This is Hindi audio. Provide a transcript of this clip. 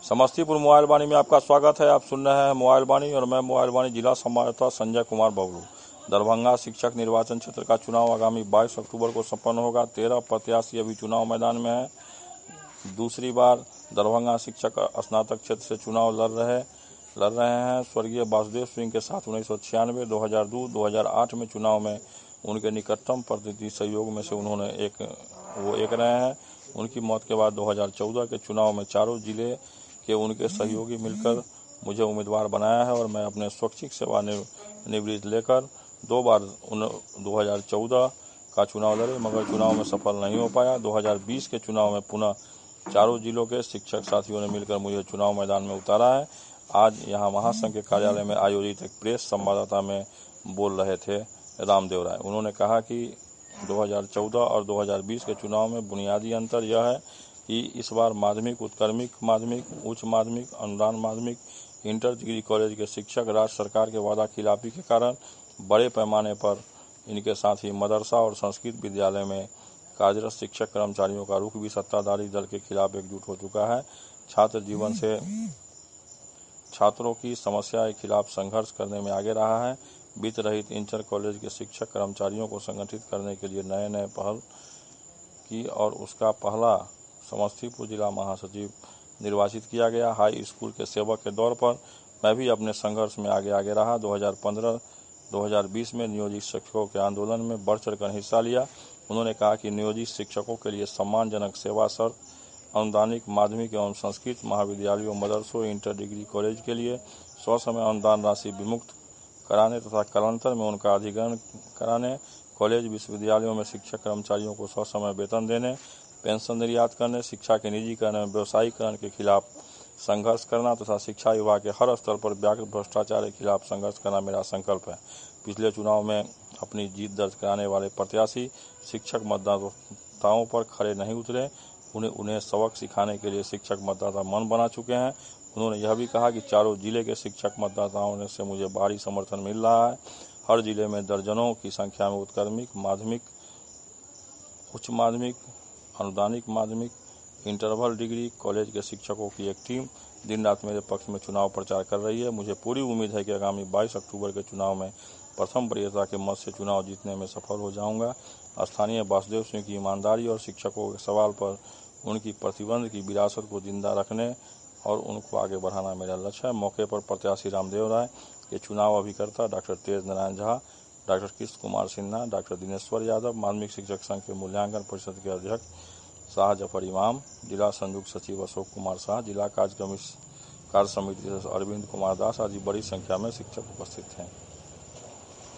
समस्तीपुर मोबाइल वाणी में आपका स्वागत है। आप सुन रहे हैं मोबाइल वाणी और मैं मोबाइल वाणी जिला संवाददाता संजय कुमार बबलू। दरभंगा शिक्षक निर्वाचन क्षेत्र का चुनाव आगामी 22 अक्टूबर को संपन्न होगा। 13 प्रत्याशी अभी चुनाव मैदान में हैं। दूसरी बार दरभंगा शिक्षक स्नातक क्षेत्र से चुनाव लड़ रहे हैं। स्वर्गीय वासुदेव सिंह के साथ 1996, 2002, 2008 में चुनाव में उनके निकटतम प्रतिद्वंदी सहयोग में से उन्होंने एक रहे हैं। उनकी मौत के बाद 2014 के चुनाव में चारों जिले के उनके सहयोगी मिलकर मुझे उम्मीदवार बनाया है और मैं अपने स्वैच्छिक सेवानिवृत्ति लेकर 2 बार 2014 का चुनाव लड़े, मगर चुनाव में सफल नहीं हो पाया। 2020 के चुनाव में पुनः चारों जिलों के शिक्षक साथियों ने मिलकर मुझे चुनाव मैदान में उतारा है। आज यहां महासंघ के कार्यालय में आयोजित एक प्रेस संवाददाता में बोल रहे थे रामदेव राय। उन्होंने कहा कि 2014 और 2020 के चुनाव में बुनियादी अंतर यह है कि इस बार माध्यमिक, उत्क्रमिक माध्यमिक, उच्च माध्यमिक, अनुदान माध्यमिक, इंटर डिग्री कॉलेज के शिक्षक राज्य सरकार के वादा खिलाफी के कारण बड़े पैमाने पर इनके साथ ही मदरसा और संस्कृत विद्यालय में कार्यरत शिक्षक कर्मचारियों का रुख भी सत्ताधारी दल के खिलाफ एकजुट हो चुका है। छात्र जीवन से छात्रों की समस्या के खिलाफ संघर्ष करने में आगे रहा है। वित्त रहित इंटर कॉलेज के शिक्षक कर्मचारियों को संगठित करने के लिए नए पहल की और उसका पहला समस्तीपुर जिला महासचिव निर्वाचित किया गया। हाई स्कूल के सेवक के दौर पर मैं भी अपने संघर्ष में आगे रहा। 2015-2020 में नियोजित शिक्षकों के आंदोलन में बढ़ चढ़कर हिस्सा लिया। उन्होंने कहा कि नियोजित शिक्षकों के लिए सम्मानजनक सेवा शर्त अनुदानिक माध्यमिक एवं संस्कृत महाविद्यालयों, मदरसों, इंटर डिग्री कॉलेज के लिए स्वसमय अनुदान राशि विमुक्त कराने तथा कालांतर में उनका अधिग्रहण कराने, कॉलेज विश्वविद्यालयों में शिक्षक कर्मचारियों को स्वसमय वेतन देने, पेंशन निर्यात करने, शिक्षा के निजीकरण एवं व्यवसायीकरण के खिलाफ संघर्ष करना तथा शिक्षा विभाग के हर स्तर पर व्यापक भ्रष्टाचार के खिलाफ संघर्ष करना मेरा संकल्प है। पिछले चुनाव में अपनी जीत दर्ज कराने वाले प्रत्याशी शिक्षक मतदाताओं पर खरे नहीं उतरे। उन्हें सबक सिखाने के लिए शिक्षक मतदाता मन बना चुके हैं। उन्होंने यह भी कहा कि चारों जिले के शिक्षक मतदाताओं से मुझे भारी समर्थन मिल रहा है। हर जिले में दर्जनों की संख्या में उत्क्रमिक माध्यमिक, उच्च माध्यमिक, अनुदानिक माध्यमिक, इंटरवल डिग्री कॉलेज के शिक्षकों की एक टीम दिन रात मेरे पक्ष में चुनाव प्रचार कर रही है। मुझे पूरी उम्मीद है कि आगामी 22 अक्टूबर के चुनाव में प्रथम वरीयता के मत से चुनाव जीतने में सफल हो जाऊंगा। स्थानीय वासुदेव सिंह की ईमानदारी और शिक्षकों के सवाल पर उनकी प्रतिबंध की विरासत को जिंदा रखने और उनको आगे बढ़ाना मेरा लक्ष्य है। मौके पर प्रत्याशी रामदेव राय के चुनाव अभिकर्ता doctor Tej Narayan Jha, doctor Krishna Kumar Sinha, doctor Dineshwar Yadav, माध्यमिक शिक्षक संघ के मूल्यांकन परिषद के अध्यक्ष शाह जफर इमाम, जिला संयुक्त सचिव अशोक कुमार शाह, जिला कार्य समिति अरविंद कुमार दास आदि बड़ी संख्या में शिक्षक उपस्थित हैं।